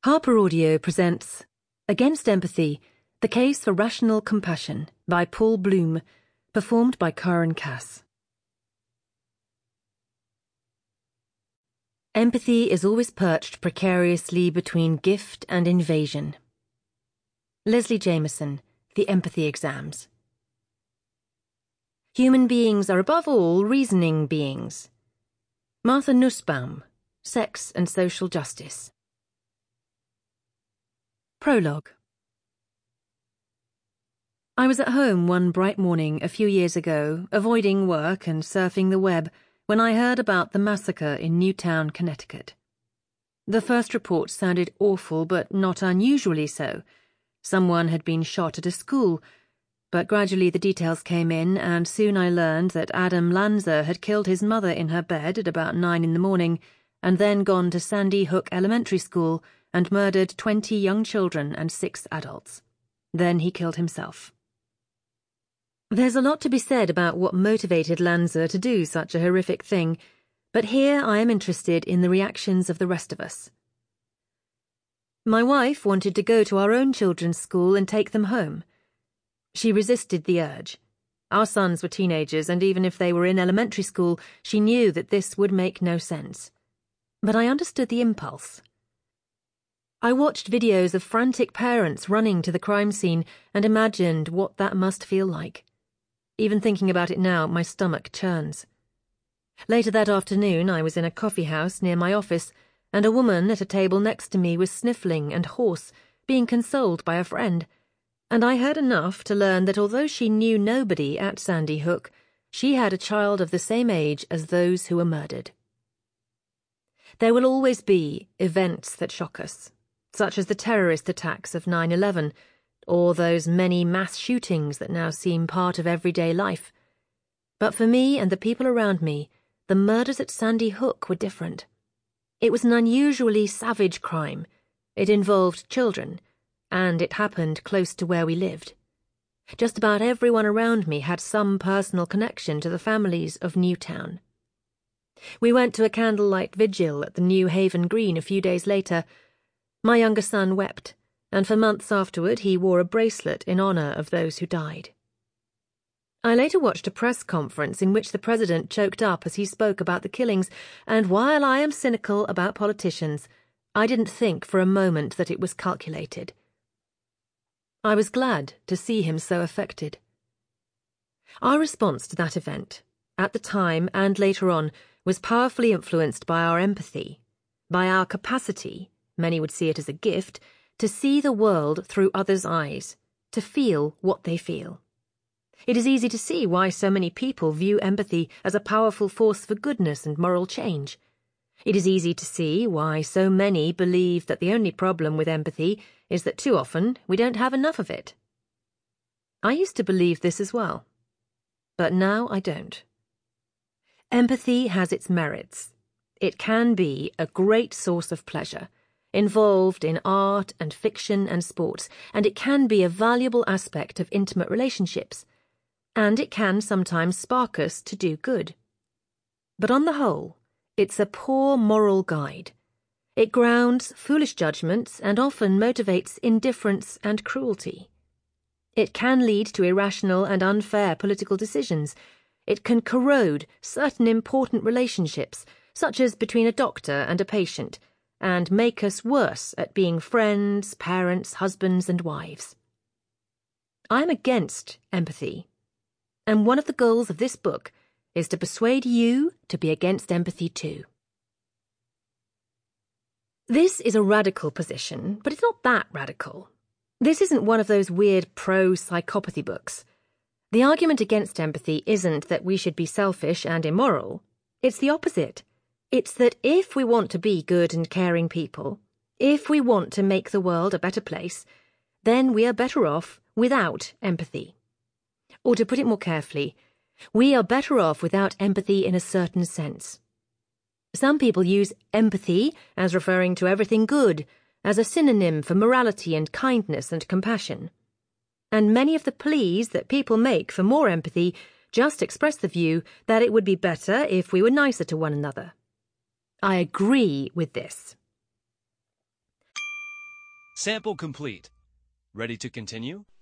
Harper Audio presents Against Empathy, The Case for Rational Compassion by Paul Bloom, performed by Karen Cass. Empathy is always perched precariously between gift and invasion. Leslie Jameson, The Empathy Exams. Human beings are above all reasoning beings. Martha Nussbaum, Sex and Social Justice. Prologue. I was at home one bright morning a few years ago, avoiding work and surfing the web, when I heard about the massacre in Newtown, Connecticut. The first report sounded awful, but not unusually so. Someone had been shot at a school, but gradually the details came in, and soon I learned that Adam Lanza had killed his mother in her bed at about 9 in the morning, and then gone to Sandy Hook Elementary School and murdered 20 young children and 6 adults. Then he killed himself. There's a lot to be said about what motivated Lanza to do such a horrific thing, but here I am interested in the reactions of the rest of us. My wife wanted to go to our own children's school and take them home. She resisted the urge. Our sons were teenagers, and even if they were in elementary school, she knew that this would make no sense. But I understood the impulse. I watched videos of frantic parents running to the crime scene and imagined what that must feel like. Even thinking about it now, my stomach churns. Later that afternoon, I was in a coffee house near my office, and a woman at a table next to me was sniffling and hoarse, being consoled by a friend, and I heard enough to learn that although she knew nobody at Sandy Hook, she had a child of the same age as those who were murdered. There will always be events that shock us, such as the terrorist attacks of 9/11, or those many mass shootings that now seem part of everyday life. But for me and the people around me, the murders at Sandy Hook were different. It was an unusually savage crime. It involved children, and it happened close to where we lived. Just about everyone around me had some personal connection to the families of Newtown. We went to a candlelight vigil at the New Haven Green a few days later. My younger son wept, and for months afterward he wore a bracelet in honor of those who died. I later watched a press conference in which the president choked up as he spoke about the killings, and while I am cynical about politicians, I didn't think for a moment that it was calculated. I was glad to see him so affected. Our response to that event, at the time and later on, was powerfully influenced by our empathy, by our capacity, many would see it as a gift, to see the world through others' eyes, to feel what they feel. It is easy to see why so many people view empathy as a powerful force for goodness and moral change. It is easy to see why so many believe that the only problem with empathy is that too often we don't have enough of it. I used to believe this as well, but now I don't. Empathy has its merits. It can be a great source of pleasure, involved in art and fiction and sports, and it can be a valuable aspect of intimate relationships, and it can sometimes spark us to do good. But on the whole, it's a poor moral guide. It grounds foolish judgments and often motivates indifference and cruelty. It can lead to irrational and unfair political decisions. It can corrode certain important relationships, such as between a doctor and a patient, and make us worse at being friends, parents, husbands, and wives. I'm against empathy, and one of the goals of this book is to persuade you to be against empathy too. This is a radical position, but it's not that radical. This isn't one of those weird pro-psychopathy books. The argument against empathy isn't that we should be selfish and immoral. It's the opposite. It's that if we want to be good and caring people, if we want to make the world a better place, then we are better off without empathy. Or to put it more carefully, we are better off without empathy in a certain sense. Some people use empathy as referring to everything good, as a synonym for morality and kindness and compassion. And many of the pleas that people make for more empathy just express the view that it would be better if we were nicer to one another. I agree with this. Sample complete. Ready to continue?